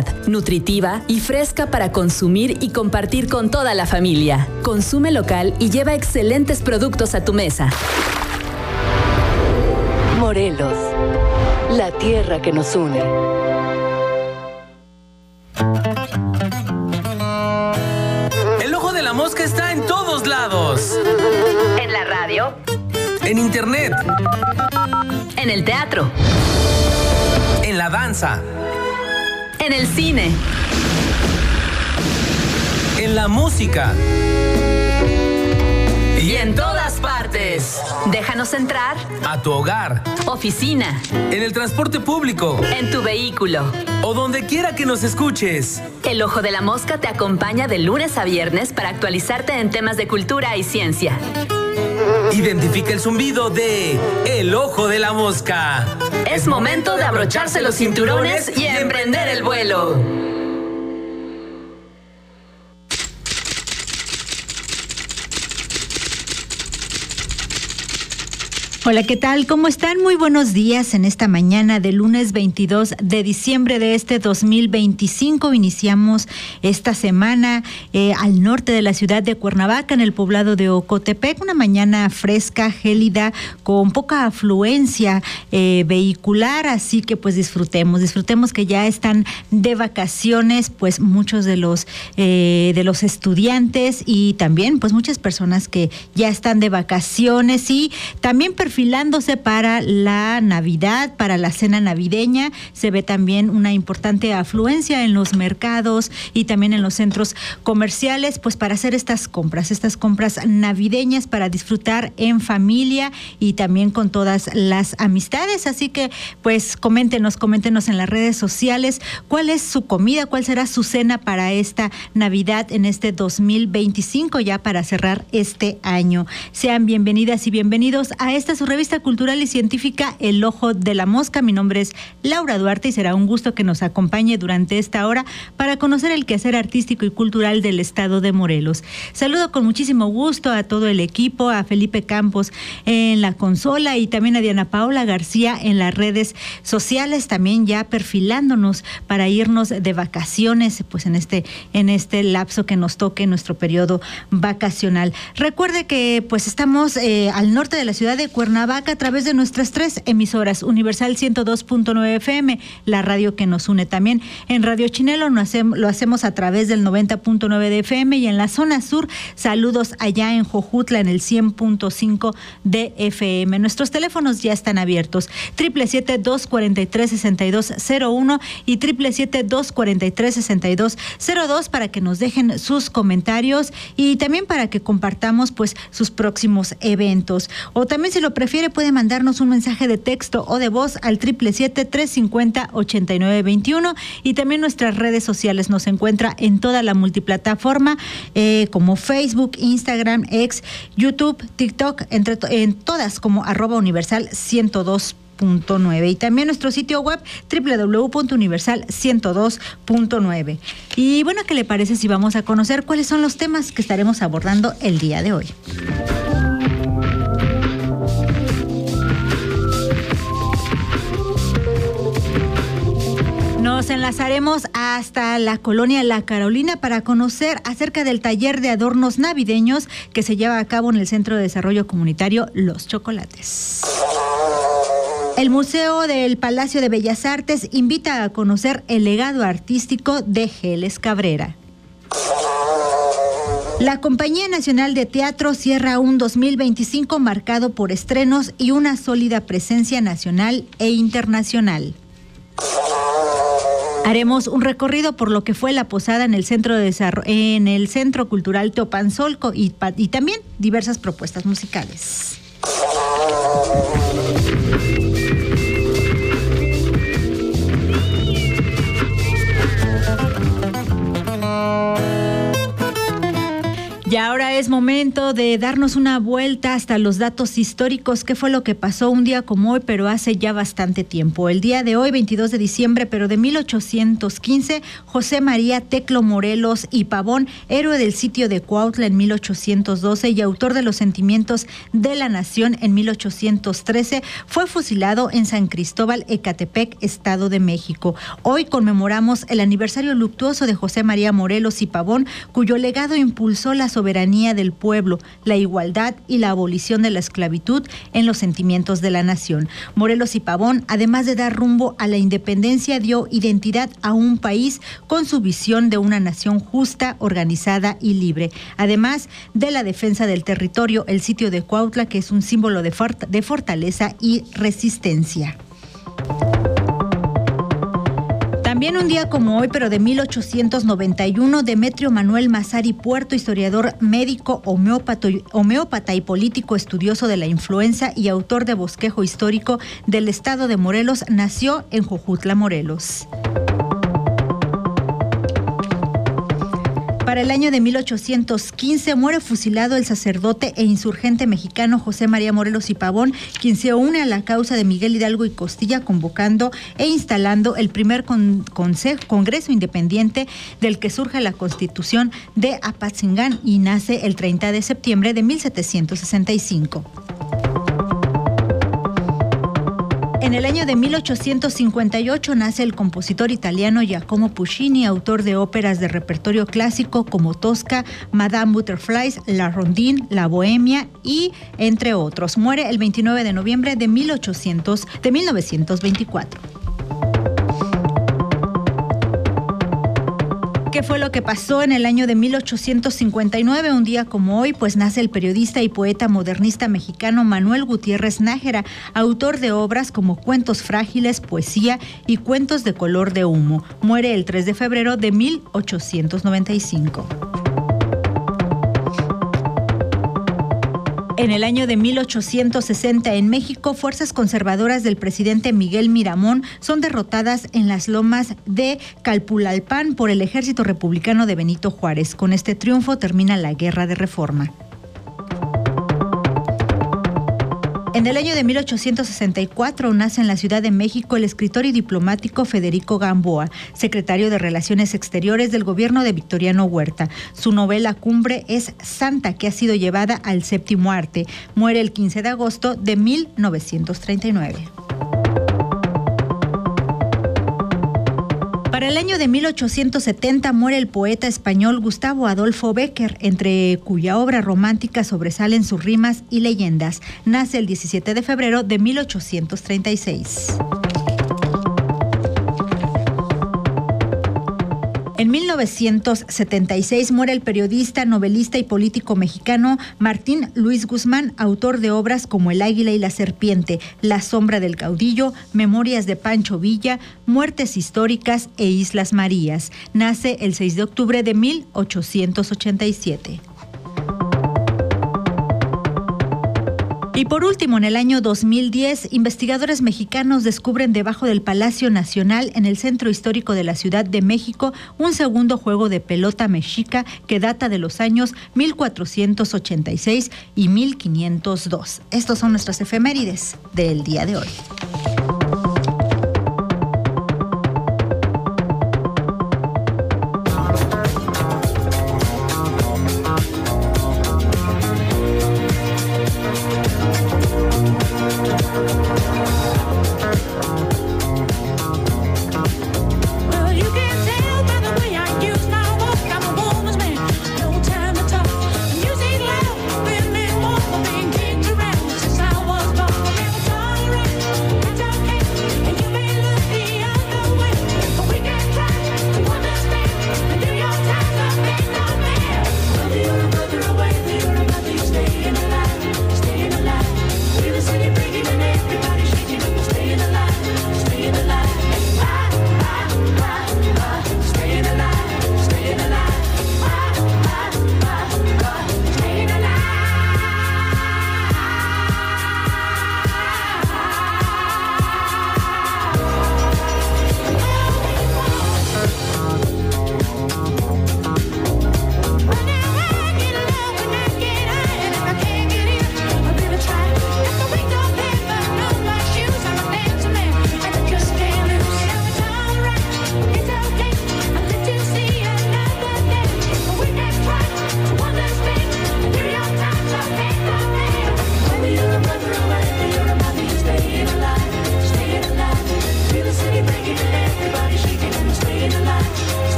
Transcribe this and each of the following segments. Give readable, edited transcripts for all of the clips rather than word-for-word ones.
calidad, nutritiva y fresca para consumir y compartir con toda la familia. Consume local y lleva excelentes productos a tu mesa. Morelos, la tierra que nos une. El ojo de la mosca está en todos lados. En la radio. En internet. En el teatro. En la danza. En el cine. En la música. Y en todas partes. Déjanos entrar. A tu hogar. Oficina. En el transporte público. En tu vehículo. O donde quiera que nos escuches. El Ojo de la Mosca te acompaña de lunes a viernes para actualizarte en temas de cultura y ciencia. Identifica el zumbido de El Ojo de la Mosca. Es momento de abrocharse los cinturones y emprender el vuelo. Hola, ¿qué tal? ¿Cómo están? Muy buenos días en esta mañana de lunes 22 de diciembre de este 2025. Iniciamos esta semana al norte de la ciudad de Cuernavaca, en el poblado de Ocotepec. Una mañana fresca, gélida, con poca afluencia vehicular, así que pues disfrutemos que ya están de vacaciones, pues muchos de los estudiantes y también pues muchas personas que ya están de vacaciones y también perfilándose para la Navidad, para la cena navideña. Se ve también una importante afluencia en los mercados y también en los centros comerciales, pues para hacer estas compras navideñas, para disfrutar en familia y también con todas las amistades. Así que pues coméntenos en las redes sociales cuál es su comida, cuál será su cena para esta Navidad en este 2025, ya para cerrar este año. Sean bienvenidas y bienvenidos a esta su revista cultural y científica El Ojo de la Mosca. Mi nombre es Laura Duarte y será un gusto que nos acompañe durante esta hora para conocer el quehacer artístico y cultural del estado de Morelos. Saludo con muchísimo gusto a todo el equipo, a Felipe Campos en la consola y también a Diana Paula García en las redes sociales, también ya perfilándonos para irnos de vacaciones, pues en este lapso que nos toque nuestro periodo vacacional. Recuerde que pues estamos al norte de la ciudad de Cuernavaca a través de nuestras 3 emisoras: Universal 102.9 FM, la radio que nos une. También en Radio Chinelo lo hacemos a través del 90.9 de FM y en la zona sur, saludos allá en Jojutla en el 100.5 de FM. Nuestros teléfonos ya están abiertos: 777-243-6201 y 777-243-6202 para que nos dejen sus comentarios y también para que compartamos pues sus próximos eventos. O también, si lo prefiere, puede mandarnos un mensaje de texto o de voz al 777-350-8921 y también nuestras redes sociales. Nos encuentra en toda la multiplataforma como Facebook, Instagram, X, YouTube, TikTok, en todas como @universal 102.9 y también nuestro sitio web www.universal102.9. Y bueno, ¿qué le parece si vamos a conocer cuáles son los temas que estaremos abordando el día de hoy? Nos enlazaremos hasta la colonia La Carolina para conocer acerca del taller de adornos navideños que se lleva a cabo en el Centro de Desarrollo Comunitario Los Chocolates. El Museo del Palacio de Bellas Artes invita a conocer el legado artístico de Geles Cabrera. La Compañía Nacional de Teatro cierra un 2025 marcado por estrenos y una sólida presencia nacional e internacional. Haremos un recorrido por lo que fue la posada en el Centro Cultural Teopanzolco y también diversas propuestas musicales. Y ahora Es momento de darnos una vuelta hasta los datos históricos. ¿Qué fue lo que pasó un día como hoy, pero hace ya bastante tiempo? El día de hoy, 22 de diciembre, pero de 1815, José María Teclo Morelos y Pavón, héroe del sitio de Cuautla en 1812 y autor de los sentimientos de la nación en 1813, fue fusilado en San Cristóbal, Ecatepec, Estado de México. Hoy conmemoramos el aniversario luctuoso de José María Morelos y Pavón, cuyo legado impulsó la soberanía del pueblo, la igualdad y la abolición de la esclavitud en los sentimientos de la nación. Morelos y Pavón, además de dar rumbo a la independencia, dio identidad a un país con su visión de una nación justa, organizada y libre. Además de la defensa del territorio, el sitio de Cuautla, que es un símbolo de fortaleza y resistencia. También un día como hoy, pero de 1891, Demetrio Manuel Massari Puerto, historiador médico, homeópata y político estudioso de la influenza y autor de Bosquejo Histórico del Estado de Morelos, nació en Jojutla, Morelos. Para el año de 1815 muere fusilado el sacerdote e insurgente mexicano José María Morelos y Pavón, quien se une a la causa de Miguel Hidalgo y Costilla, convocando e instalando el primer Congreso Independiente del que surge la Constitución de Apatzingán y nace el 30 de septiembre de 1765. En el año de 1858 nace el compositor italiano Giacomo Puccini, autor de óperas de repertorio clásico como Tosca, Madame Butterfly, La Rondine, La Bohemia y entre otros. Muere el 29 de noviembre de 1924. ¿Qué fue lo que pasó en el año de 1859? Un día como hoy, pues nace el periodista y poeta modernista mexicano Manuel Gutiérrez Nájera, autor de obras como Cuentos Frágiles, Poesía y Cuentos de Color de Humo. Muere el 3 de febrero de 1895. En el año de 1860 en México, fuerzas conservadoras del presidente Miguel Miramón son derrotadas en las lomas de Calpulalpan por el ejército republicano de Benito Juárez. Con este triunfo termina la Guerra de Reforma. En el año de 1864 nace en la Ciudad de México el escritor y diplomático Federico Gamboa, secretario de Relaciones Exteriores del gobierno de Victoriano Huerta. Su novela cumbre es Santa, que ha sido llevada al séptimo arte. Muere el 15 de agosto de 1939. Para el año de 1870 muere el poeta español Gustavo Adolfo Bécquer, entre cuya obra romántica sobresalen sus rimas y leyendas. Nace el 17 de febrero de 1836. En 1976 muere el periodista, novelista y político mexicano Martín Luis Guzmán, autor de obras como El Águila y la Serpiente, La Sombra del Caudillo, Memorias de Pancho Villa, Muertes Históricas e Islas Marías. Nace el 6 de octubre de 1887. Y por último, en el año 2010, investigadores mexicanos descubren debajo del Palacio Nacional, en el centro histórico de la Ciudad de México, un segundo juego de pelota mexica que data de los años 1486 y 1502. Estos son nuestras efemérides del día de hoy.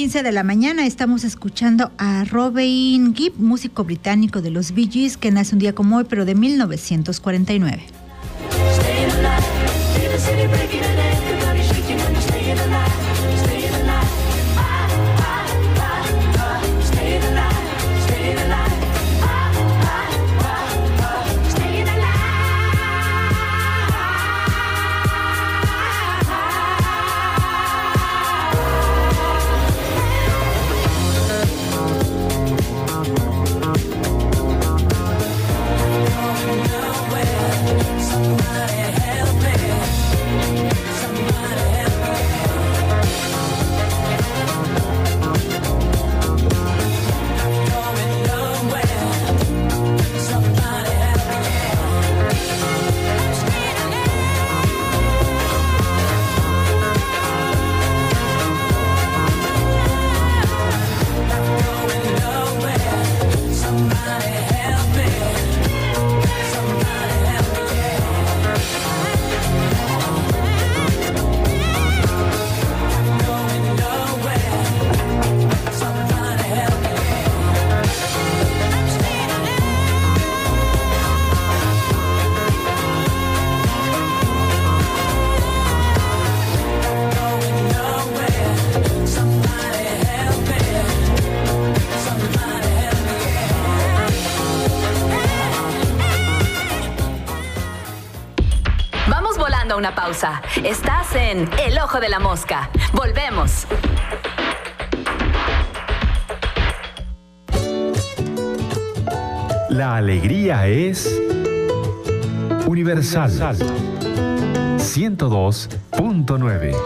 8:15 de la mañana estamos escuchando a Robin Gibb, músico británico de los Bee Gees, que nace un día como hoy, pero de 1949. Una pausa. Estás en El Ojo de la Mosca. Volvemos. La alegría es universal. 102.9.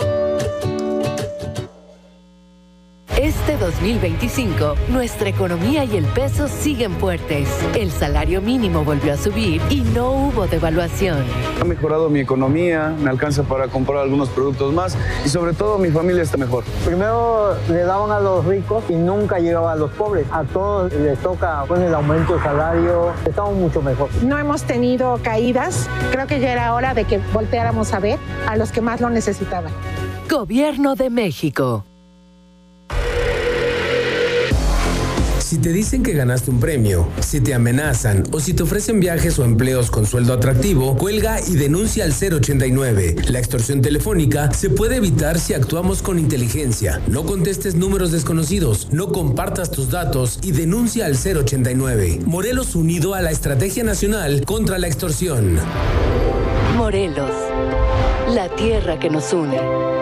Este 2025, nuestra economía y el peso siguen fuertes. El salario mínimo volvió a subir y no hubo devaluación. Ha mejorado mi economía, me alcanza para comprar algunos productos más y sobre todo mi familia está mejor. Primero le daban a los ricos y nunca llegaba a los pobres. A todos les toca el aumento de salario, estamos mucho mejor. No hemos tenido caídas, creo que ya era hora de que volteáramos a ver a los que más lo necesitaban. Gobierno de México. Si te dicen que ganaste un premio, si te amenazan o si te ofrecen viajes o empleos con sueldo atractivo, cuelga y denuncia al 089. La extorsión telefónica se puede evitar si actuamos con inteligencia. No contestes números desconocidos, no compartas tus datos y denuncia al 089. Morelos unido a la Estrategia Nacional contra la Extorsión. Morelos, la tierra que nos une.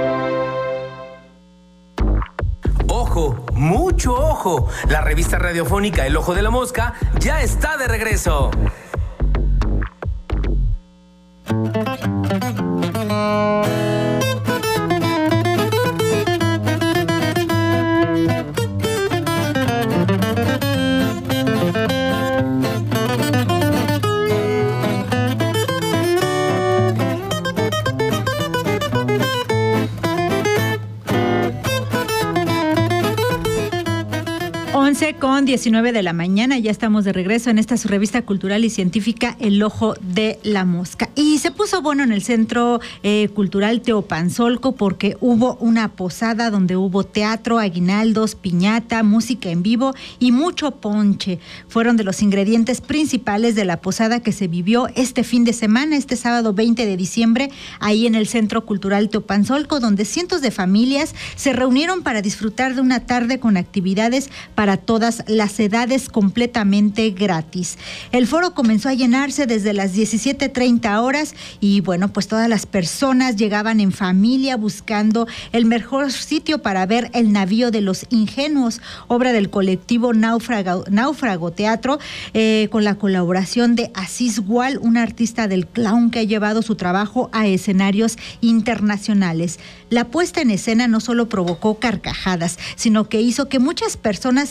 ¡Ojo! ¡Mucho ojo! La revista radiofónica El Ojo de la Mosca ya está de regreso. Con 19 de la mañana, ya estamos de regreso en esta su revista cultural y científica El Ojo de la Mosca. Y se puso bueno en el Centro Cultural Teopanzolco porque hubo una posada donde hubo teatro, aguinaldos, piñata, música en vivo y mucho ponche. Fueron de los ingredientes principales de la posada que se vivió este fin de semana, este sábado 20 de diciembre, ahí en el Centro Cultural Teopanzolco, donde cientos de familias se reunieron para disfrutar de una tarde con actividades para todas las edades completamente gratis. El foro comenzó a llenarse desde las 17:30 horas y bueno, pues todas las personas llegaban en familia buscando el mejor sitio para ver El Navío de los Ingenuos, obra del colectivo Náufrago Teatro, con la colaboración de Asís Gual, un artista del clown que ha llevado su trabajo a escenarios internacionales. La puesta en escena no solo provocó carcajadas, sino que hizo que muchas personas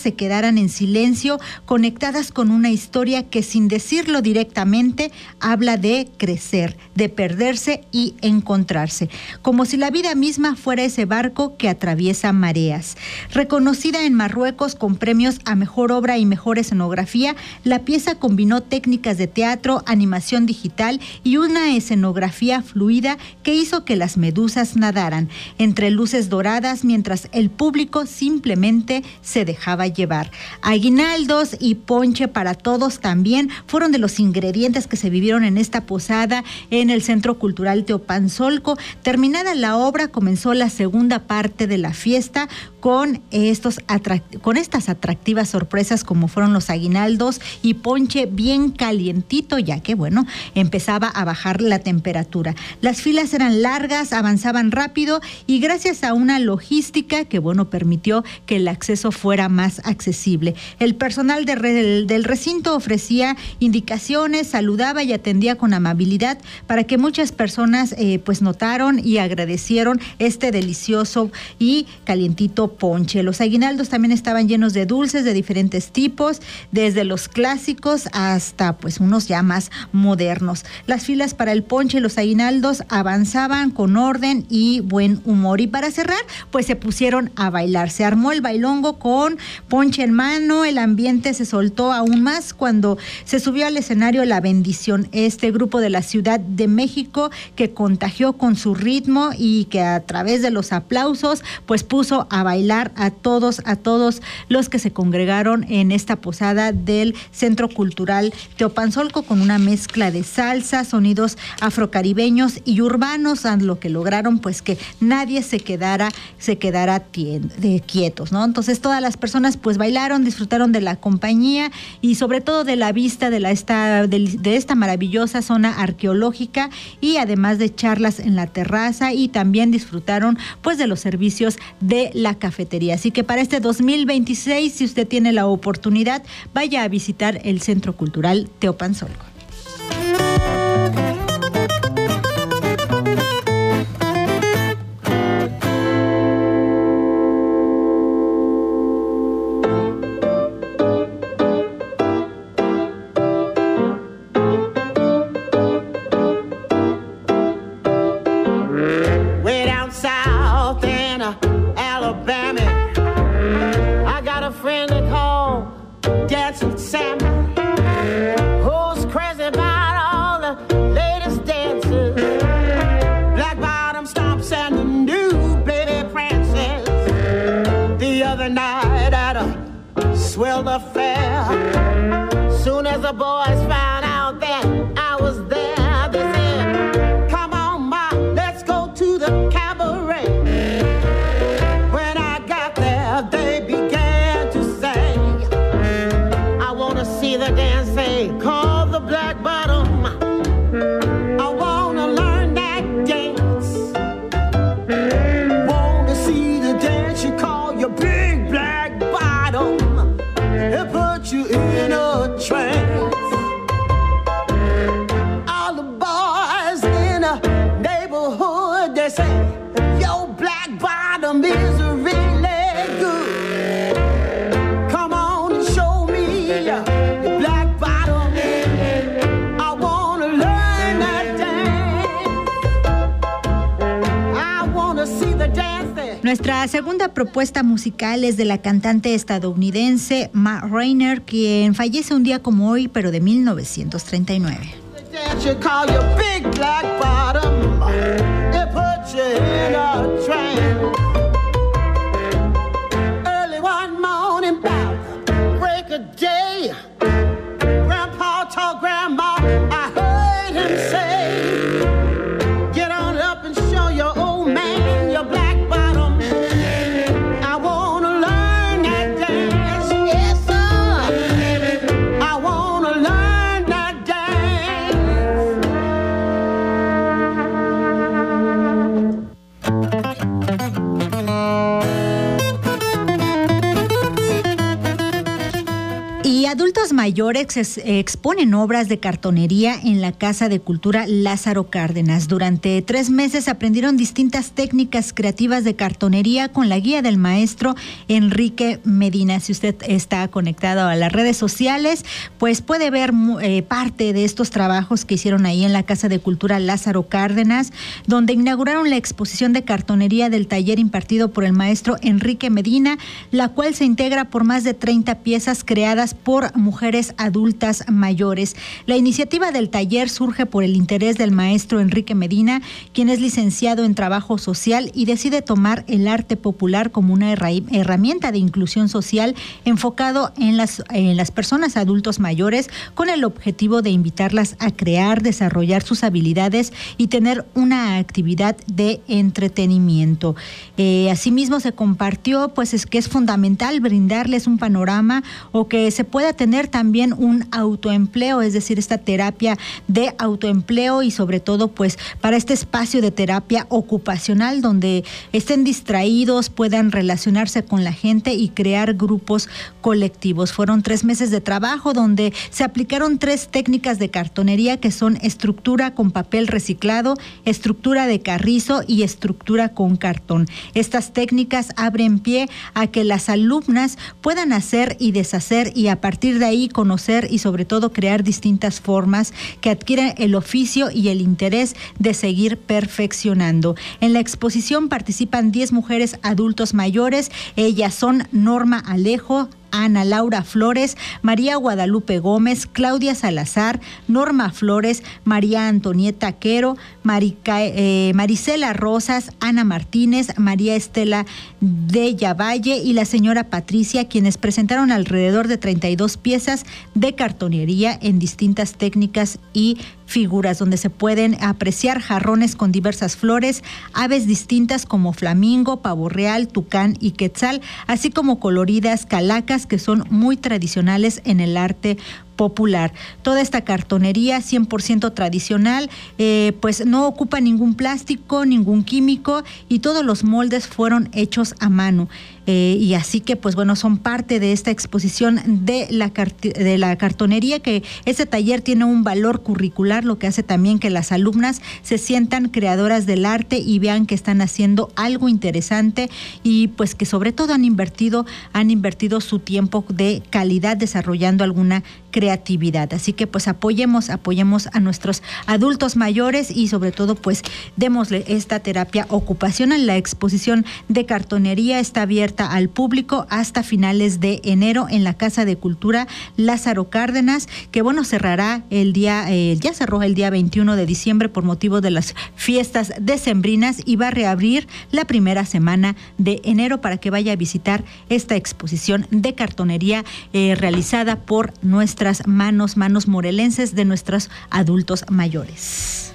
se quedaran en silencio, conectadas con una historia que, sin decirlo directamente, habla de crecer, de perderse y encontrarse, como si la vida misma fuera ese barco que atraviesa mareas. Reconocida en Marruecos con premios a mejor obra y mejor escenografía, la pieza combinó técnicas de teatro, animación digital y una escenografía fluida que hizo que las medusas nadaran entre luces doradas mientras el público simplemente se dejaba llevar. Aguinaldos y ponche para todos también fueron de los ingredientes que se vivieron en esta posada en el Centro Cultural Teopanzolco. Terminada la obra, comenzó la segunda parte de la fiesta con estas atractivas sorpresas como fueron los aguinaldos y ponche bien calientito, ya que, bueno, empezaba a bajar la temperatura. Las filas eran largas, avanzaban rápido y gracias a una logística que, bueno, permitió que el acceso fuera más accesible. El personal del recinto ofrecía indicaciones, saludaba y atendía con amabilidad para que muchas personas pues notaron y agradecieron este delicioso y calientito ponche. Los aguinaldos también estaban llenos de dulces de diferentes tipos, desde los clásicos hasta pues unos ya más modernos. Las filas para el ponche y los aguinaldos avanzaban con orden y buen humor. Y para cerrar, pues se pusieron a bailar. Se armó el bailongo con ponche en mano. El ambiente se soltó aún más cuando se subió al escenario La Bendición, este grupo de la Ciudad de México que contagió con su ritmo y que a través de los aplausos pues puso a bailar a todos los que se congregaron en esta posada del Centro Cultural Teopanzolco, con una mezcla de salsa, sonidos afrocaribeños y urbanos, a lo que lograron pues que nadie se quedara quietos, ¿no? Entonces todas las personas pues bailaron, disfrutaron de la compañía y sobre todo de la vista de esta maravillosa zona arqueológica, y además de charlas en la terraza, y también disfrutaron pues de los servicios de la cafetería. Así que para este 2026, si usted tiene la oportunidad, vaya a visitar el Centro Cultural Teopanzolco. Swelled affair. Soon as the boys found out that I was there, they said, "Come on, Ma, let's go to the cabaret." When I got there, they began to sing. I wanna see the dance they call the Black Bottom. I wanna learn that dance. Wanna see the dance you call your big black bottom. It put you in a trance. All the boys in the neighborhood, they say, your black bottom is really good. Come on and show me your black bottom. I wanna learn that dance. I wanna see the dance there. Nuestra segunda propuesta musical es de la cantante estadounidense Ma Rainey, quien fallece un día como hoy, pero de 1939. Early one morning, break a day. Grandpa told Grandma, I heard him say, get on up and show your old man your black bottom. I wanna learn that dance, yes sir. I wanna learn that dance. Y adultos mayores exponen obras de cartonería en la Casa de Cultura Lázaro Cárdenas. Durante 3 meses aprendieron distintas técnicas creativas de cartonería con la guía del maestro Enrique Medina. Si usted está conectado a las redes sociales, pues puede ver parte de estos trabajos que hicieron ahí en la Casa de Cultura Lázaro Cárdenas, donde inauguraron la exposición de cartonería del taller impartido por el maestro Enrique Medina, la cual se integra por más de 30 piezas creadas por mujeres adultas mayores. La iniciativa del taller surge por el interés del maestro Enrique Medina, quien es licenciado en trabajo social y decide tomar el arte popular como una herramienta de inclusión social enfocado en las personas adultos mayores, con el objetivo de invitarlas a crear, desarrollar sus habilidades y tener una actividad de entretenimiento. Asimismo se compartió pues es que es fundamental brindarles un panorama o que se pueda tener también un autoempleo, es decir, esta terapia de autoempleo y sobre todo pues para este espacio de terapia ocupacional donde estén distraídos, puedan relacionarse con la gente y crear grupos colectivos. Fueron 3 meses de trabajo donde se aplicaron 3 técnicas de cartonería que son estructura con papel reciclado, estructura de carrizo y estructura con cartón. Estas técnicas abren pie a que las alumnas puedan hacer y deshacer y a partir de ahí conocer y sobre todo crear distintas formas que adquieren el oficio y el interés de seguir perfeccionando. En la exposición participan 10 mujeres adultos mayores. Ellas son Norma Alejo, Ana Laura Flores, María Guadalupe Gómez, Claudia Salazar, Norma Flores, María Antonieta Quero, Marisela Rosas, Ana Martínez, María Estela de Yavalle y la señora Patricia, quienes presentaron alrededor de 32 piezas de cartonería en distintas técnicas y figuras, donde se pueden apreciar jarrones con diversas flores, aves distintas como flamingo, pavo real, tucán y quetzal, así como coloridas calacas que son muy tradicionales en el arte popular. Toda esta cartonería 100% tradicional, pues no ocupa ningún plástico, ningún químico y todos los moldes fueron hechos a mano. Y así que pues bueno, son parte de esta exposición de la cartonería, que este taller tiene un valor curricular, lo que hace también que las alumnas se sientan creadoras del arte y vean que están haciendo algo interesante y pues que sobre todo han invertido su tiempo de calidad desarrollando alguna creatividad. Así que pues apoyemos a nuestros adultos mayores y sobre todo pues démosle esta terapia ocupacional. La exposición de cartonería está abierta al público hasta finales de enero en la Casa de Cultura Lázaro Cárdenas, que bueno, cerrará ya cerró el día 21 de diciembre por motivo de las fiestas decembrinas y va a reabrir la primera semana de enero para que vaya a visitar esta exposición de cartonería realizada por nuestras manos morelenses de nuestros adultos mayores.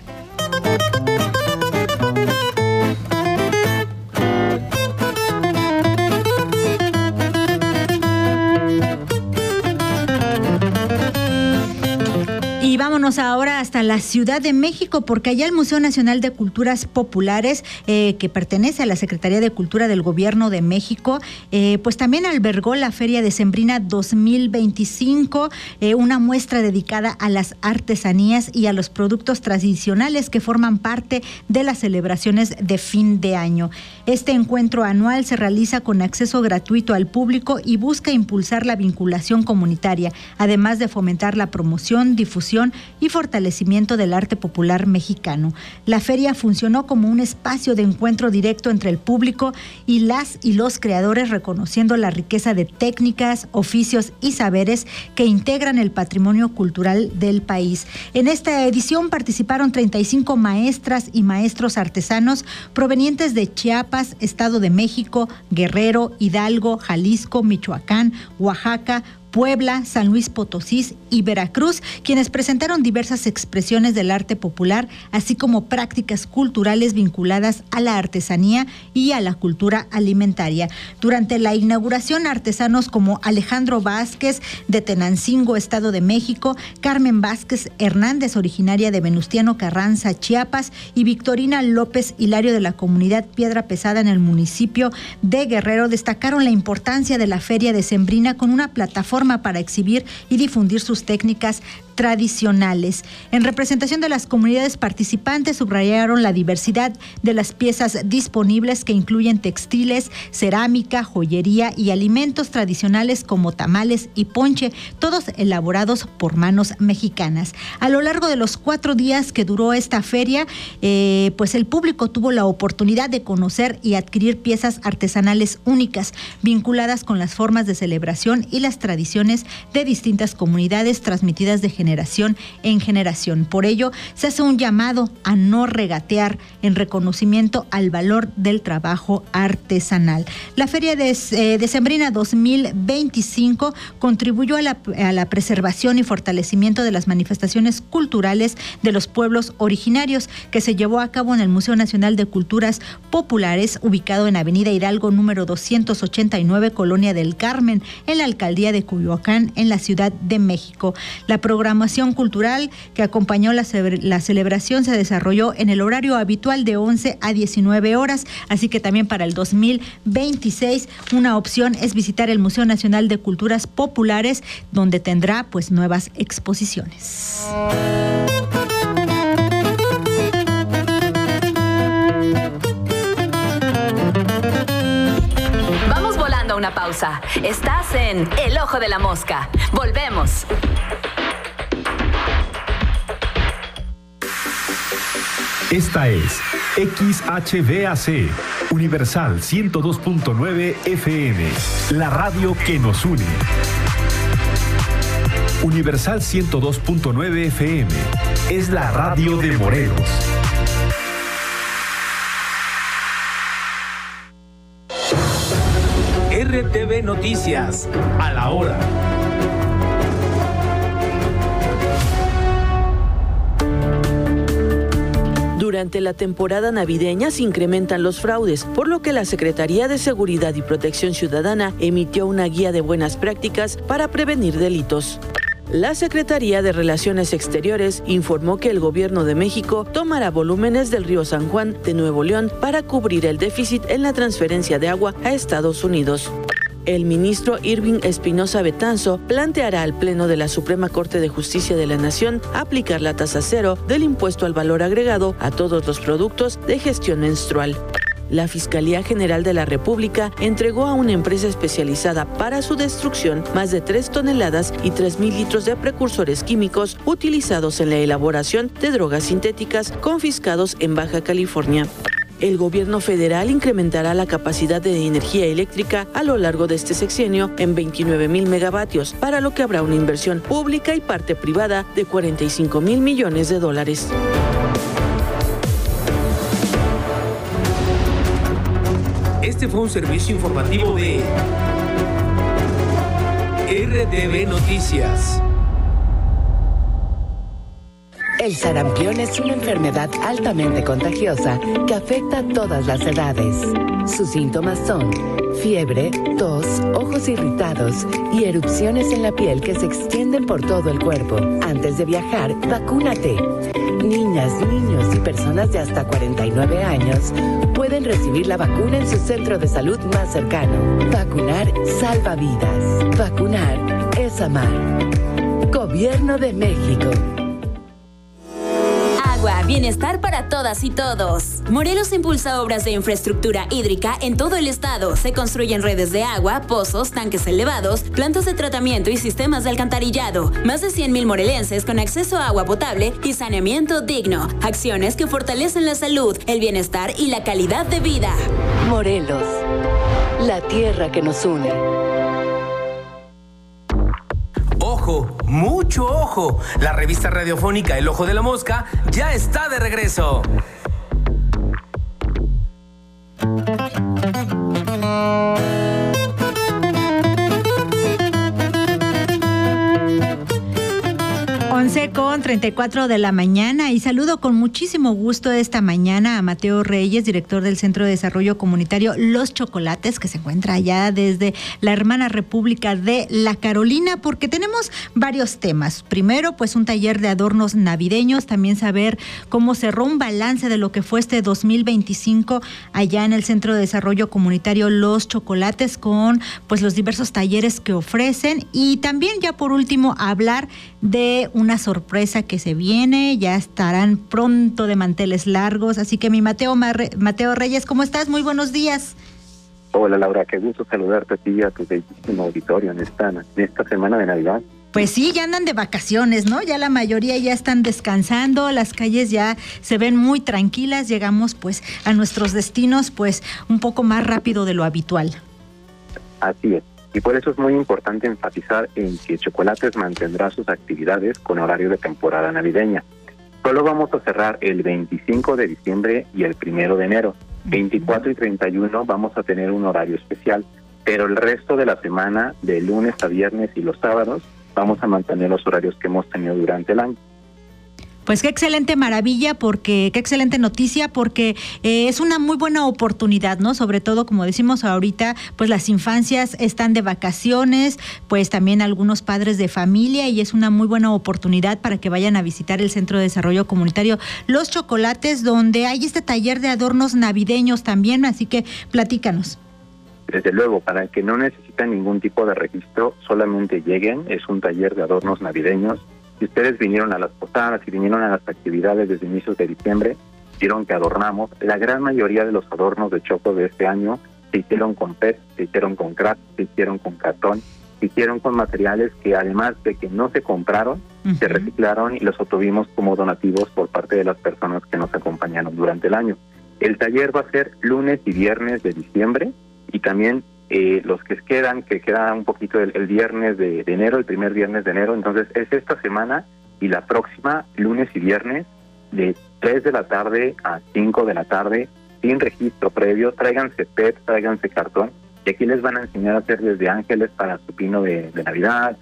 Y vámonos ahora hasta la Ciudad de México, porque allá el Museo Nacional de Culturas Populares, que pertenece a la Secretaría de Cultura del Gobierno de México, pues también albergó la Feria Decembrina 2025, una muestra dedicada a las artesanías y a los productos tradicionales que forman parte de las celebraciones de fin de año. Este encuentro anual se realiza con acceso gratuito al público y busca impulsar la vinculación comunitaria, además de fomentar la promoción, difusión y fortalecimiento del arte popular mexicano. La feria funcionó como un espacio de encuentro directo entre el público y las y los creadores, reconociendo la riqueza de técnicas, oficios y saberes que integran el patrimonio cultural del país. En esta edición participaron 35 maestras y maestros artesanos provenientes de Chiapas, Estado de México, Guerrero, Hidalgo, Jalisco, Michoacán, Oaxaca, Puebla, San Luis Potosí y Veracruz, quienes presentaron diversas expresiones del arte popular, así como prácticas culturales vinculadas a la artesanía y a la cultura alimentaria. Durante la inauguración, artesanos como Alejandro Vázquez, de Tenancingo, Estado de México, Carmen Vázquez Hernández, originaria de Venustiano Carranza, Chiapas, y Victorina López Hilario, de la comunidad Piedra Pesada en el municipio de Guerrero, destacaron la importancia de la Feria Decembrina con una plataforma plataforma para exhibir y difundir sus técnicas tradicionales. En representación de las comunidades participantes, subrayaron la diversidad de las piezas disponibles, que incluyen textiles, cerámica, joyería y alimentos tradicionales como tamales y ponche, todos elaborados por manos mexicanas. A lo largo de los 4 días que duró esta feria, pues el público tuvo la oportunidad de conocer y adquirir piezas artesanales únicas, vinculadas con las formas de celebración y las tradiciones de distintas comunidades, transmitidas de generación en generación. Por ello, se hace un llamado a no regatear, en reconocimiento al valor del trabajo artesanal. La Feria Decembrina 2025 contribuyó a la preservación y fortalecimiento de las manifestaciones culturales de los pueblos originarios, que se llevó a cabo en el Museo Nacional de Culturas Populares, ubicado en Avenida Hidalgo número 289, Colonia del Carmen, en la alcaldía de Coyoacán, en la Ciudad de México. La programación cultural que acompañó la celebración se desarrolló en el horario habitual de 11 a 19 horas, así que también para el 2026 una opción es visitar el Museo Nacional de Culturas Populares, donde tendrá pues nuevas exposiciones. Vamos volando a una pausa. Estás en El Ojo de la Mosca. Volvemos. Esta es XHVAC, Universal 102.9 FM, la radio que nos une. Universal 102.9 FM es la radio de Morelos. RTV Noticias, a la hora. Durante la temporada navideña se incrementan los fraudes, por lo que la Secretaría de Seguridad y Protección Ciudadana emitió una guía de buenas prácticas para prevenir delitos. La Secretaría de Relaciones Exteriores informó que el Gobierno de México tomará volúmenes del río San Juan de Nuevo León para cubrir el déficit en la transferencia de agua a Estados Unidos. El ministro Irving Espinosa Betanzo planteará al Pleno de la Suprema Corte de Justicia de la Nación aplicar la tasa cero del impuesto al valor agregado a todos los productos de gestión menstrual. La Fiscalía General de la República entregó a una empresa especializada para su destrucción más de 3 toneladas y 3,000 litros de precursores químicos utilizados en la elaboración de drogas sintéticas confiscados en Baja California. El gobierno federal incrementará la capacidad de energía eléctrica a lo largo de este sexenio en 29,000 megavatios, para lo que habrá una inversión pública y parte privada de 45,000 millones de dólares. Este fue un servicio informativo de RTV Noticias. El sarampión es una enfermedad altamente contagiosa que afecta a todas las edades. Sus síntomas son fiebre, tos, ojos irritados y erupciones en la piel que se extienden por todo el cuerpo. Antes de viajar, vacúnate. Niñas, niños y personas de hasta 49 años pueden recibir la vacuna en su centro de salud más cercano. Vacunar salva vidas. Vacunar es amar. Gobierno de México. Agua, bienestar para todas y todos. Morelos impulsa obras de infraestructura hídrica en todo el estado. Se construyen redes de agua, pozos, tanques elevados, plantas de tratamiento y sistemas de alcantarillado. Más de 100,000 morelenses con acceso a agua potable y saneamiento digno. Acciones que fortalecen la salud, el bienestar y la calidad de vida. Morelos, la tierra que nos une. ¡Ojo! ¡Mucho ojo! La revista radiofónica El Ojo de la Mosca ya está de regreso. 11:34 de la mañana y saludo con muchísimo gusto esta mañana a Mateo Reyes, director del Centro de Desarrollo Comunitario Los Chocolates, que se encuentra allá desde la hermana República de La Carolina, porque tenemos varios temas. Primero, pues un taller de adornos navideños, también saber cómo cerró un balance de lo que fue este 2025 allá en el Centro de Desarrollo Comunitario Los Chocolates con pues los diversos talleres que ofrecen y también ya por último hablar de una sorpresa que se viene, ya estarán pronto de manteles largos, así que mi Mateo Reyes, ¿cómo estás? Muy buenos días. Hola Laura, qué gusto saludarte a ti y a tu bellísimo auditorio en esta semana de Navidad. Pues sí, ya andan de vacaciones, ¿no? Ya la mayoría ya están descansando, las calles ya se ven muy tranquilas, llegamos pues a nuestros destinos pues un poco más rápido de lo habitual. Así es. Y por eso es muy importante enfatizar en que Chocolates mantendrá sus actividades con horario de temporada navideña. Solo vamos a cerrar el 25 de diciembre y el 1 de enero. 24 y 31 vamos a tener un horario especial, pero el resto de la semana, de lunes a viernes y los sábados, vamos a mantener los horarios que hemos tenido durante el año. Pues qué excelente maravilla, qué excelente noticia, porque es una muy buena oportunidad, ¿no? Sobre todo, como decimos ahorita, pues las infancias están de vacaciones, pues también algunos padres de familia y es una muy buena oportunidad para que vayan a visitar el Centro de Desarrollo Comunitario Los Chocolates, donde hay este taller de adornos navideños también, así que platícanos. Desde luego, para el que no necesita ningún tipo de registro, solamente lleguen, es un taller de adornos navideños. Si ustedes vinieron a las posadas y vinieron a las actividades desde inicios de diciembre, vieron que adornamos. La gran mayoría de los adornos de Choco de este año se hicieron con PET, se hicieron con craft, se hicieron con cartón, se hicieron con materiales que además de que no se compraron, se reciclaron y los obtuvimos como donativos por parte de las personas que nos acompañaron durante el año. El taller va a ser lunes y viernes de diciembre y también los que queda un poquito el viernes de enero, el primer viernes de enero. Entonces es esta semana y la próxima, lunes y viernes, de 3 de la tarde a 5 de la tarde, sin registro previo. Tráiganse PET, tráiganse cartón, y aquí les van a enseñar a hacer desde ángeles para su pino de Navidad,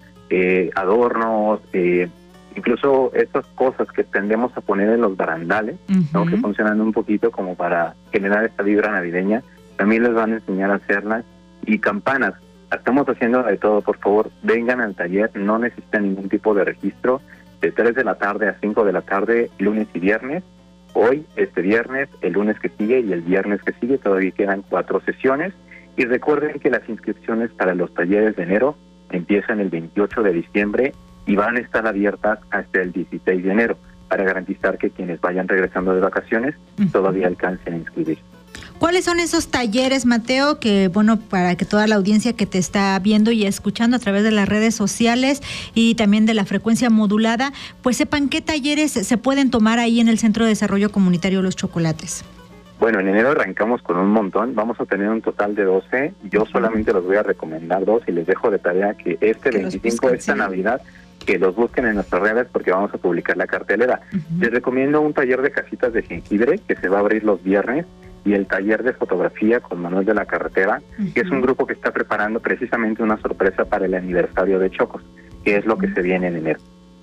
adornos, incluso estas cosas que tendemos a poner en los barandales, ¿no? Que funcionan un poquito como para generar esta vibra navideña. También les van a enseñar a hacerlas. Y campanas, estamos haciendo de todo, por favor, vengan al taller, no necesitan ningún tipo de registro, de 3 de la tarde a 5 de la tarde, lunes y viernes, hoy, este viernes, el lunes que sigue y el viernes que sigue, todavía quedan 4 sesiones, y recuerden que las inscripciones para los talleres de enero empiezan el 28 de diciembre y van a estar abiertas hasta el 16 de enero, para garantizar que quienes vayan regresando de vacaciones todavía alcancen a inscribirse. ¿Cuáles son esos talleres, Mateo, que bueno, para que toda la audiencia que te está viendo y escuchando a través de las redes sociales y también de la frecuencia modulada, pues sepan qué talleres se pueden tomar ahí en el Centro de Desarrollo Comunitario Los Chocolates? Bueno, en enero arrancamos con un montón, vamos a tener un total de 12, yo solamente los voy a recomendar 2 y les dejo de tarea que este 25, esta Navidad, que los busquen en nuestras redes porque vamos a publicar la cartelera. Les recomiendo un taller de casitas de jengibre que se va a abrir los viernes, y el taller de fotografía con Manuel de la Carretera, que es un grupo que está preparando precisamente una sorpresa para el aniversario de Chocos, que es lo que se viene en enero.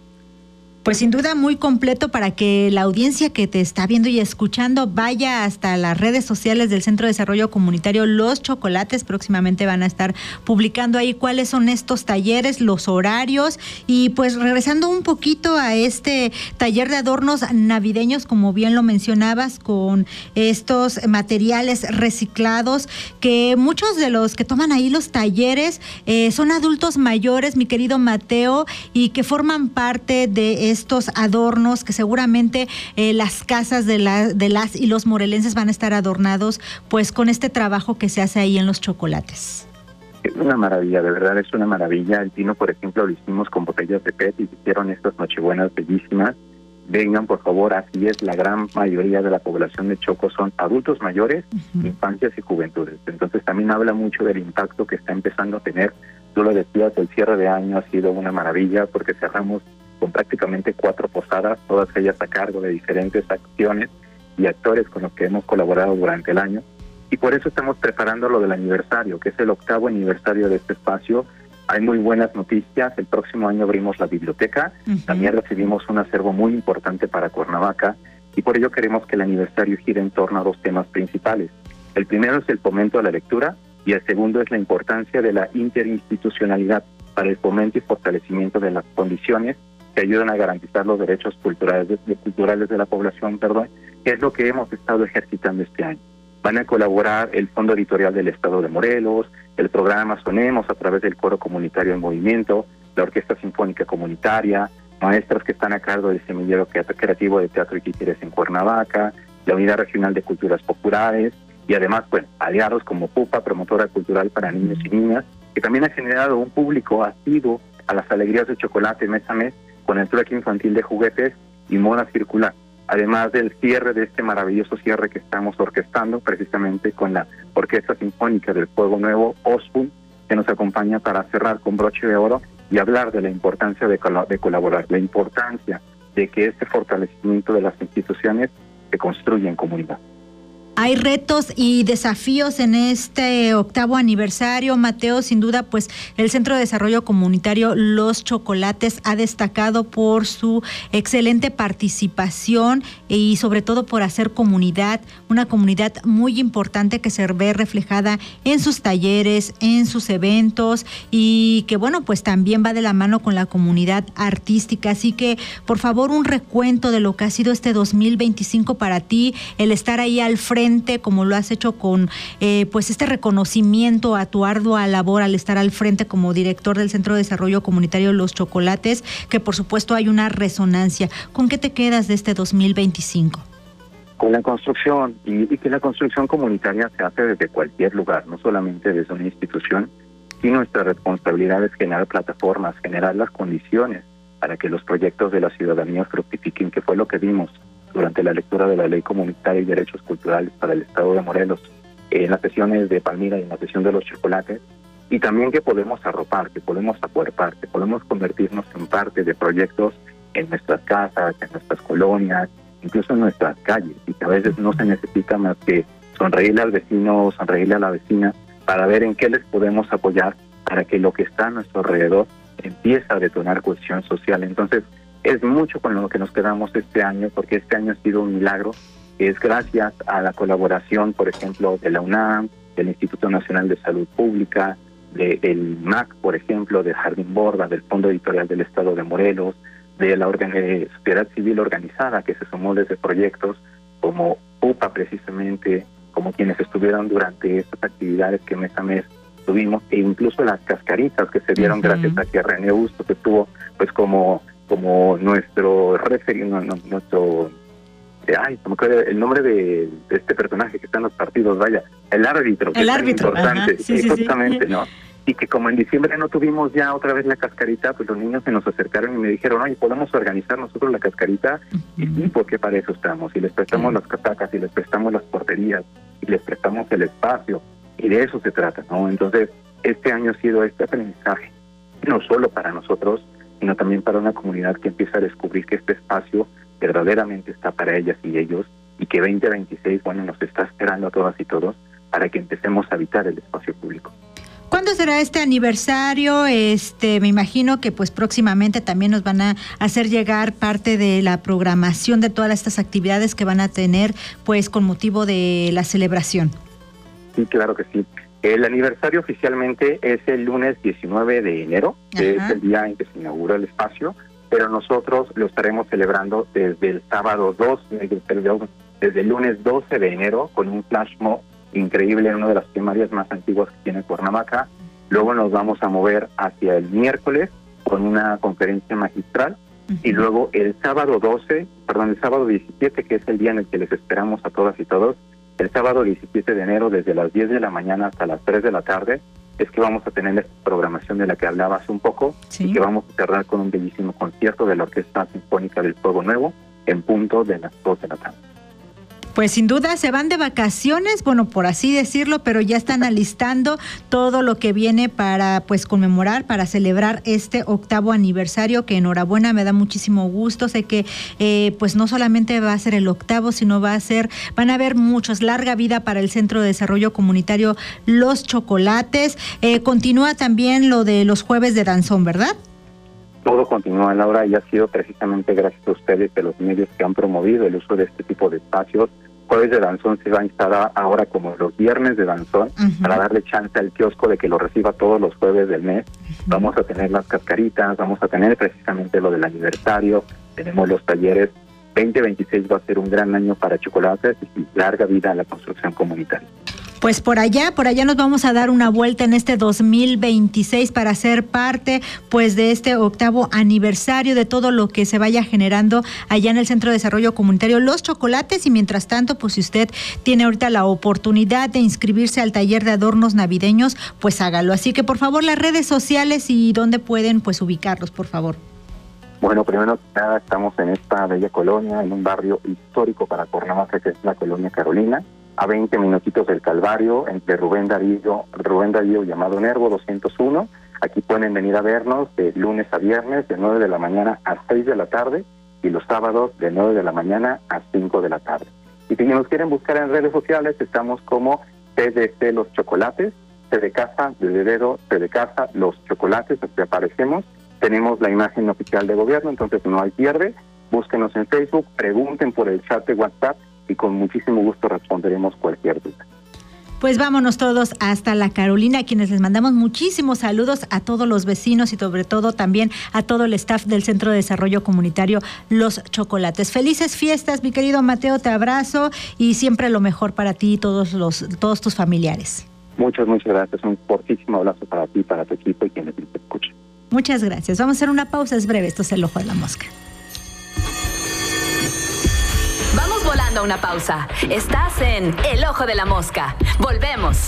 Pues sin duda muy completo para que la audiencia que te está viendo y escuchando vaya hasta las redes sociales del Centro de Desarrollo Comunitario Los Chocolates. Próximamente van a estar publicando ahí cuáles son estos talleres, los horarios y pues regresando un poquito a este taller de adornos navideños, como bien lo mencionabas, con estos materiales reciclados, que muchos de los que toman ahí los talleres son adultos mayores, mi querido Mateo, y que forman parte de estos adornos que seguramente las casas de las y los morelenses van a estar adornados pues con este trabajo que se hace ahí en Los Chocolates. Es una maravilla, de verdad es una maravilla. El pino, por ejemplo, lo hicimos con botellas de PET y hicieron estas nochebuenas bellísimas. Vengan, por favor, así es, la gran mayoría de la población de Choco son adultos mayores, infancias y juventudes. Entonces también habla mucho del impacto que está empezando a tener. Tú lo decías, el cierre de año ha sido una maravilla porque cerramos con prácticamente 4 posadas, todas ellas a cargo de diferentes acciones y actores con los que hemos colaborado durante el año. Y por eso estamos preparando lo del aniversario, que es el 8º aniversario de este espacio, Hay muy buenas noticias. El próximo año abrimos la biblioteca. También recibimos un acervo muy importante para Cuernavaca y por ello queremos que el aniversario gire en torno a 2 temas principales. El primero es el fomento de la lectura y el segundo es la importancia de la interinstitucionalidad para el fomento y fortalecimiento de las condiciones que ayudan a garantizar los derechos culturales de la población, que es lo que hemos estado ejercitando este año. Van a colaborar el Fondo Editorial del Estado de Morelos, el programa Sonemos a través del Coro Comunitario en Movimiento, la Orquesta Sinfónica Comunitaria, maestras que están a cargo del Semillero Creativo de Teatro y Títeres en Cuernavaca, la Unidad Regional de Culturas Populares y además, aliados como PUPA, Promotora Cultural para Niños y Niñas, que también ha generado un público asiduo a las alegrías de chocolate mes a mes con el trueque infantil de juguetes y moda circular. Además del cierre de este maravilloso cierre que estamos orquestando precisamente con la Orquesta Sinfónica del Fuego Nuevo, OSFUN, que nos acompaña para cerrar con broche de oro y hablar de la importancia de colaborar, la importancia de que este fortalecimiento de las instituciones se construya en comunidad. Hay retos y desafíos en este 8º aniversario, Mateo. Sin duda, pues el Centro de Desarrollo Comunitario Los Chocolates ha destacado por su excelente participación y sobre todo por hacer comunidad, una comunidad muy importante que se ve reflejada en sus talleres, en sus eventos y que pues también va de la mano con la comunidad artística. Así que, por favor, un recuento de lo que ha sido este 2025 para ti, el estar ahí al frente, como lo has hecho con pues este reconocimiento a tu ardua labor al estar al frente como director del Centro de Desarrollo Comunitario Los Chocolates, que por supuesto hay una resonancia. ¿Con qué te quedas de este 2025? Con la construcción, y que la construcción comunitaria se hace desde cualquier lugar, no solamente desde una institución, y nuestra responsabilidad es generar plataformas, generar las condiciones para que los proyectos de la ciudadanía fructifiquen, que fue lo que vimos durante la lectura de la Ley Comunitaria y Derechos Culturales para el Estado de Morelos, en las sesiones de Palmira y en la sesión de los chocolates, y también que podemos arropar, que podemos acuerpar, que podemos convertirnos en parte de proyectos en nuestras casas, en nuestras colonias, incluso en nuestras calles, y que a veces no se necesita más que sonreírle al vecino o sonreírle a la vecina para ver en qué les podemos apoyar para que lo que está a nuestro alrededor empiece a detonar cohesión social. Entonces, es mucho con lo que nos quedamos este año, porque este año ha sido un milagro. Es gracias a la colaboración, por ejemplo, de la UNAM, del Instituto Nacional de Salud Pública, del MAC, por ejemplo, del Jardín Borda, del Fondo Editorial del Estado de Morelos, de la sociedad civil organizada que se sumó desde proyectos como UPA precisamente, como quienes estuvieron durante estas actividades que mes a mes tuvimos, e incluso las cascaritas que se dieron gracias a que René Busto, que estuvo pues como nuestro nuestro el nombre de este personaje que está en los partidos, el árbitro, que es importante, justamente, ¿no? Y que como en diciembre no tuvimos ya otra vez la cascarita, pues los niños se nos acercaron y me dijeron, oye, ¿podemos organizar nosotros la cascarita? Y sí, porque para eso estamos, y les prestamos las catacas, y les prestamos las porterías, y les prestamos el espacio, y de eso se trata, ¿no? Entonces, este año ha sido este aprendizaje, no solo para nosotros, sino también para una comunidad que empieza a descubrir que este espacio verdaderamente está para ellas y ellos, y que 2026, nos está esperando a todas y todos para que empecemos a habitar el espacio público. ¿Cuándo será este aniversario? Me imagino que pues próximamente también nos van a hacer llegar parte de la programación de todas estas actividades que van a tener pues con motivo de la celebración. Sí, claro que sí. El aniversario oficialmente es el lunes 19 de enero, que es el día en que se inaugura el espacio, pero nosotros lo estaremos celebrando desde el desde el lunes 12 de enero con un flash mob increíble en una de las primarias más antiguas que tiene Cuernavaca. Luego nos vamos a mover hacia el miércoles con una conferencia magistral y luego el sábado 17, que es el día en el que les esperamos a todas y todos, el sábado 17 de enero desde las 10 de la mañana hasta las 3 de la tarde es que vamos a tener esta programación de la que hablaba hace un poco, y que vamos a cerrar con un bellísimo concierto de la Orquesta Sinfónica del Fuego Nuevo en punto de las 2 de la tarde. Pues sin duda se van de vacaciones, bueno, por así decirlo, pero ya están alistando todo lo que viene para pues conmemorar, para celebrar este 8º aniversario, que enhorabuena, me da muchísimo gusto. Sé que pues no solamente va a ser el 8º, sino van a haber muchos. Larga vida para el Centro de Desarrollo Comunitario Los Chocolates. Continúa también lo de los jueves de danzón, ¿verdad? Todo continúa, Laura, y ha sido precisamente gracias a ustedes, de los medios, que han promovido el uso de este tipo de espacios. Jueves de danzón se va a instalar ahora como los viernes de danzón, para darle chance al kiosco de que lo reciba todos los jueves del mes. Vamos a tener las cascaritas, vamos a tener precisamente lo del aniversario, tenemos los talleres. 2026 va a ser un gran año para chocolates y larga vida a la construcción comunitaria. Pues por allá nos vamos a dar una vuelta en este 2026 para ser parte pues de este 8º aniversario, de todo lo que se vaya generando allá en el Centro de Desarrollo Comunitario Los Chocolates. Y mientras tanto, pues si usted tiene ahorita la oportunidad de inscribirse al taller de adornos navideños, pues hágalo. Así que por favor, las redes sociales y dónde pueden pues ubicarlos, por favor. Bueno, primero que nada, estamos en esta bella colonia, en un barrio histórico para Cuernavaca, que es la Colonia Carolina, a 20 minutitos del Calvario, entre Rubén Darío llamado Nervo 201. Aquí pueden venir a vernos de lunes a viernes, de 9 de la mañana a 6 de la tarde, y los sábados de 9 de la mañana a 5 de la tarde. Y si nos quieren buscar en redes sociales, estamos como TDC Los Chocolates, T de casa, de dedo, T de casa, Los Chocolates, aquí aparecemos. Tenemos la imagen oficial de gobierno, entonces no hay pierde. Búsquenos en Facebook, pregunten por el chat de WhatsApp y con muchísimo gusto responderemos cualquier duda. Pues vámonos todos hasta la Carolina, a quienes les mandamos muchísimos saludos a todos los vecinos y sobre todo también a todo el staff del Centro de Desarrollo Comunitario Los Chocolates. Felices fiestas, mi querido Mateo, te abrazo y siempre lo mejor para ti y todos tus familiares. Muchas gracias, un fortísimo abrazo para ti, para tu equipo y quienes te escuchan. Muchas gracias. Vamos a hacer una pausa, es breve, esto es El Ojo de la Mosca. Vamos volando a una pausa. Estás en El Ojo de la Mosca. Volvemos.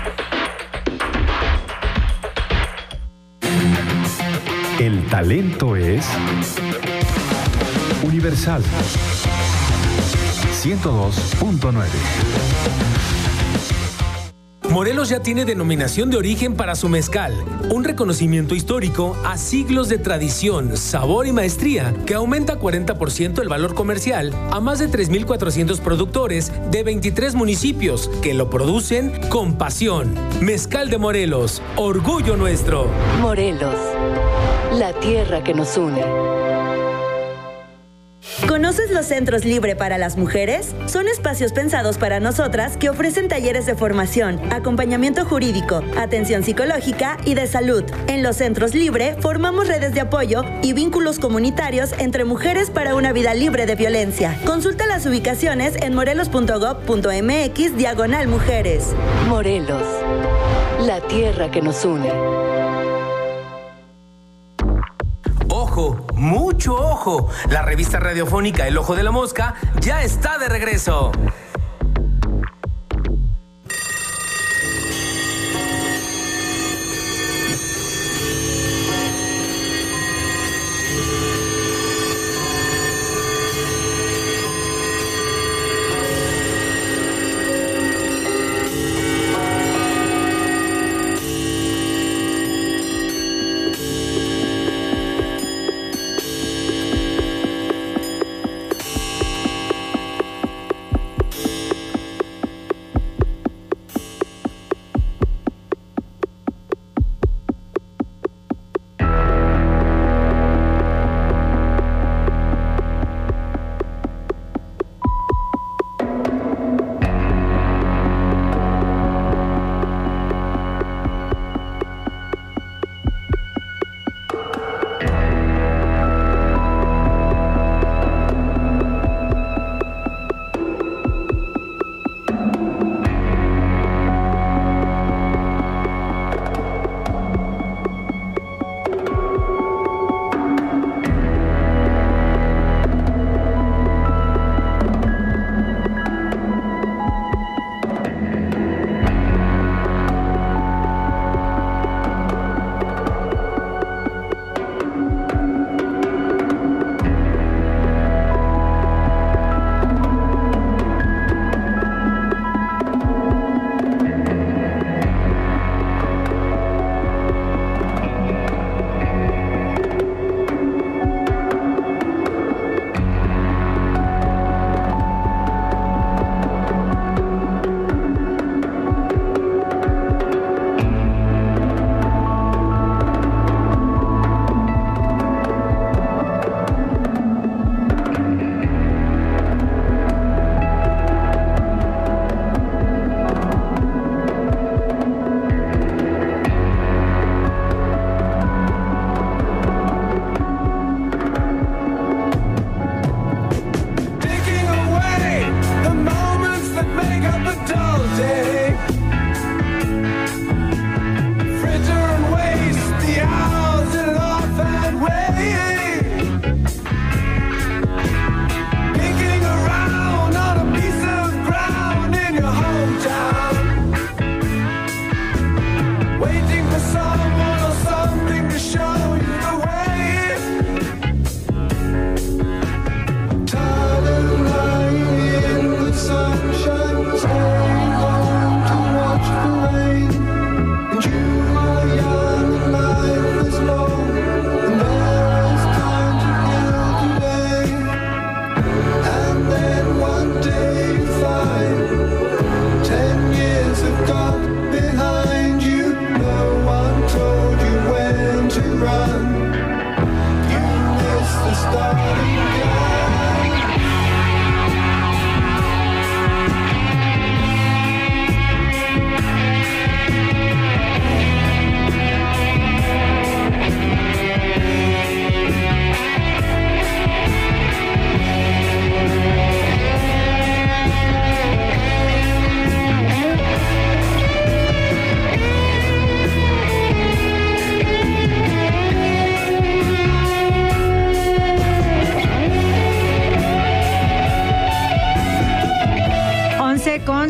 El talento es universal. 102.9. Morelos ya tiene denominación de origen para su mezcal, un reconocimiento histórico a siglos de tradición, sabor y maestría que aumenta 40% el valor comercial a más de 3,400 productores de 23 municipios que lo producen con pasión. Mezcal de Morelos, orgullo nuestro. Morelos, la tierra que nos une. ¿Conoces los Centros Libre para las Mujeres? Son espacios pensados para nosotras que ofrecen talleres de formación, acompañamiento jurídico, atención psicológica y de salud. En los Centros Libre formamos redes de apoyo y vínculos comunitarios entre mujeres para una vida libre de violencia. Consulta las ubicaciones en morelos.gov.mx/mujeres. Morelos, la tierra que nos une. ¡Ojo! ¡Mucho ojo! La revista radiofónica El Ojo de la Mosca ya está de regreso.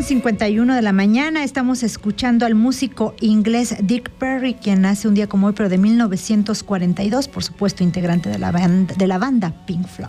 8:51 de la mañana. Estamos escuchando al músico inglés Dick Perry, quien nace un día como hoy, pero de 1942, por supuesto, integrante de la banda Pink Floyd.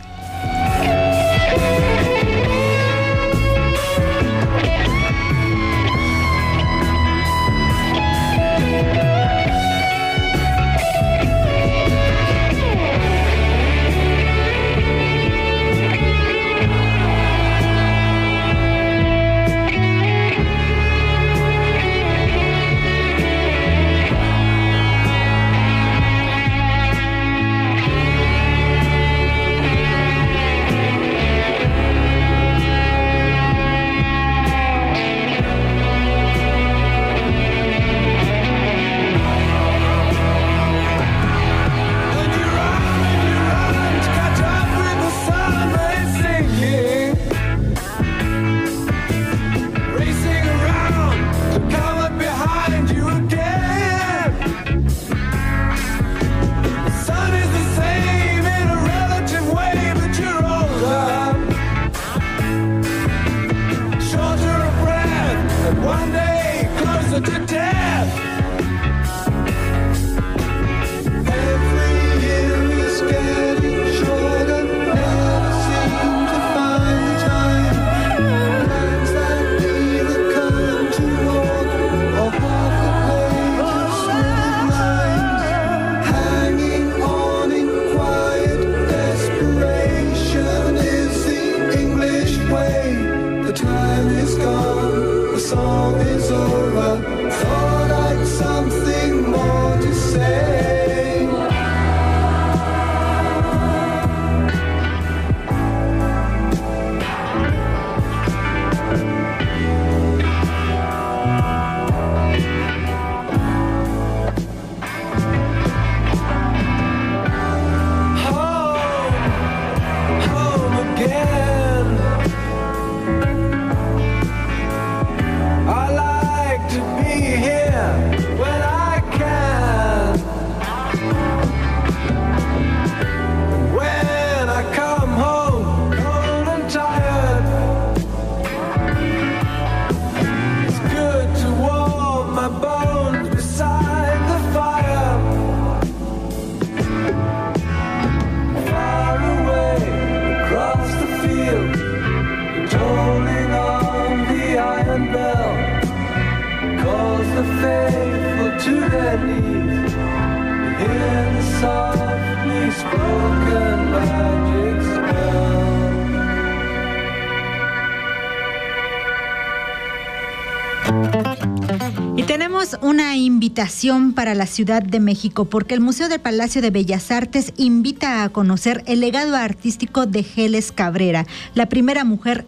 Y tenemos una invitación para la Ciudad de México, porque el Museo del Palacio de Bellas Artes invita a conocer el legado artístico de Geles Cabrera, la primera mujer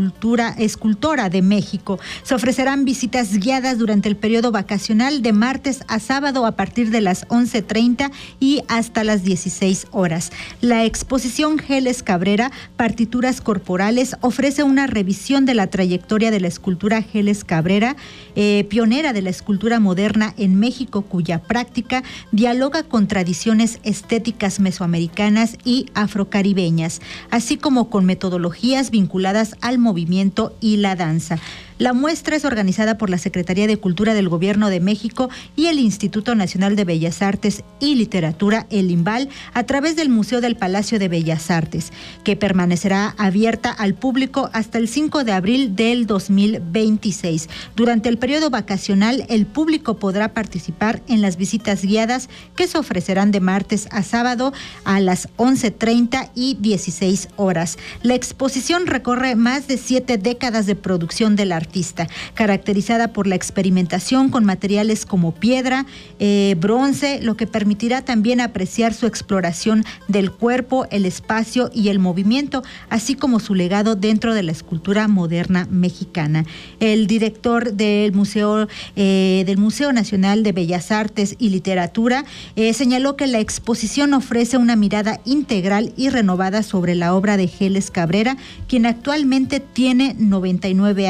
escultora de México. Se ofrecerán visitas guiadas durante el periodo vacacional de martes a sábado a partir de las 11:30 y hasta las 16 horas. La exposición Geles Cabrera, Partituras Corporales, ofrece una revisión de la trayectoria de la escultura Geles Cabrera, pionera de la escultura moderna en México, cuya práctica dialoga con tradiciones estéticas mesoamericanas y afrocaribeñas, así como con metodologías vinculadas al movimiento y la danza. La muestra es organizada por la Secretaría de Cultura del Gobierno de México y el Instituto Nacional de Bellas Artes y Literatura, el INBAL, a través del Museo del Palacio de Bellas Artes, que permanecerá abierta al público hasta el 5 de abril del 2026. Durante el periodo vacacional, el público podrá participar en las visitas guiadas que se ofrecerán de martes a sábado a las 11:30 y 16 horas. La exposición recorre más de 7 décadas de producción del artista, caracterizada por la experimentación con materiales como piedra, bronce, lo que permitirá también apreciar su exploración del cuerpo, el espacio y el movimiento, así como su legado dentro de la escultura moderna mexicana. El director del Museo Nacional de Bellas Artes y Literatura señaló que la exposición ofrece una mirada integral y renovada sobre la obra de Geles Cabrera, quien actualmente tiene 99 años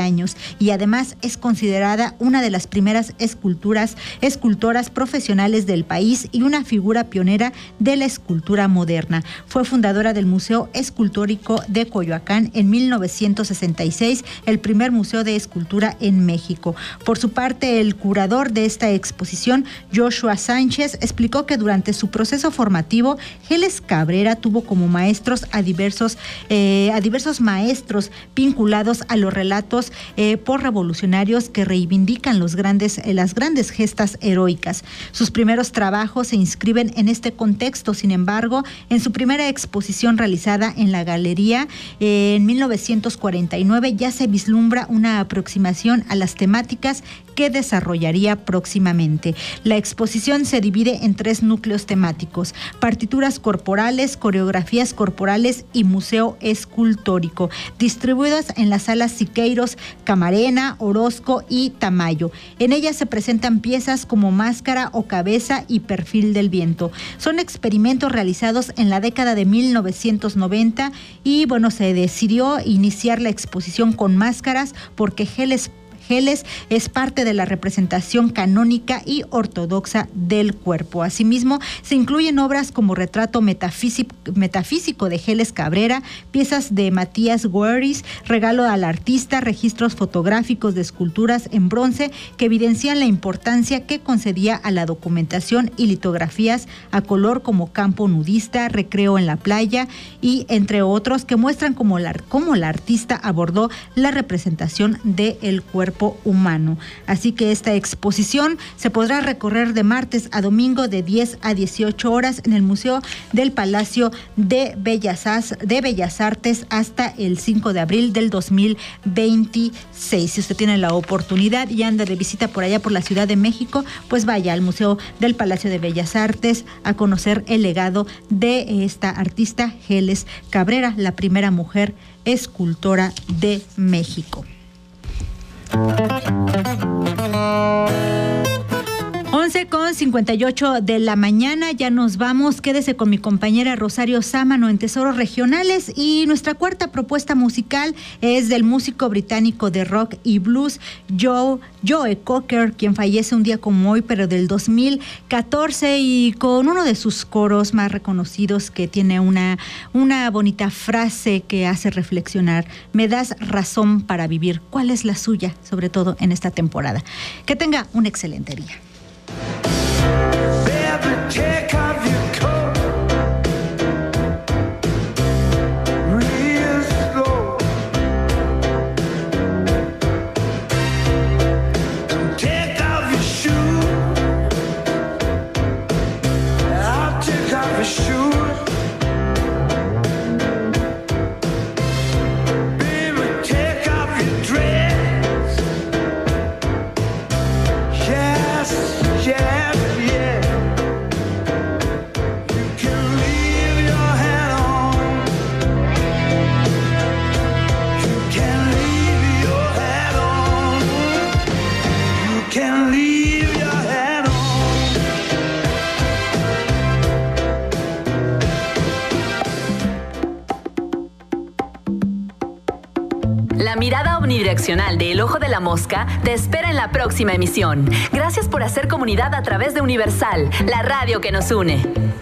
y además es considerada una de las primeras escultoras profesionales del país y una figura pionera de la escultura moderna. Fue fundadora del Museo Escultórico de Coyoacán en 1966, el primer museo de escultura en México. Por su parte, el curador de esta exposición, Joshua Sánchez, explicó que durante su proceso formativo, Geles Cabrera tuvo como maestros a diversos maestros vinculados a los relatos por revolucionarios que reivindican las grandes gestas heroicas. Sus primeros trabajos se inscriben en este contexto. Sin embargo, en su primera exposición realizada en la galería en 1949 ya se vislumbra una aproximación a las temáticas que desarrollaría próximamente. La exposición se divide en 3 núcleos temáticos: partituras corporales, coreografías corporales y museo escultórico, distribuidas en las salas Siqueiros, Camarena, Orozco y Tamayo. En ellas se presentan piezas como Máscara o Cabeza y Perfil del Viento. Son experimentos realizados en la década de 1990 y se decidió iniciar la exposición con máscaras porque Geles es parte de la representación canónica y ortodoxa del cuerpo. Asimismo, se incluyen obras como Retrato Metafísico de Geles Cabrera, piezas de Matías Gueris, Regalo al Artista, registros fotográficos de esculturas en bronce que evidencian la importancia que concedía a la documentación y litografías a color como Campo Nudista, Recreo en la Playa y entre otros que muestran cómo la artista abordó la representación del cuerpo humano. Así que esta exposición se podrá recorrer de martes a domingo de 10 a 18 horas en el Museo del Palacio de Bellas Artes hasta el 5 de abril del 2026. Si usted tiene la oportunidad y anda de visita por allá por la Ciudad de México, pues vaya al Museo del Palacio de Bellas Artes a conocer el legado de esta artista Geles Cabrera, la primera mujer escultora de México. 11:58 de la mañana, ya nos vamos. Quédese con mi compañera Rosario Sámano en Tesoros Regionales y nuestra cuarta propuesta musical es del músico británico de rock y blues Joe Cocker, quien fallece un día como hoy, pero del 2014, y con uno de sus coros más reconocidos que tiene una bonita frase que hace reflexionar: me das razón para vivir. ¿Cuál es la suya, sobre todo en esta temporada? Que tenga un excelente día. Take off your coat real slow and take off your shoes. I'll take off your shoes. Baby, take off your dress. Yes, yes. La mirada omnidireccional de El Ojo de la Mosca te espera en la próxima emisión. Gracias por hacer comunidad a través de Universal, la radio que nos une.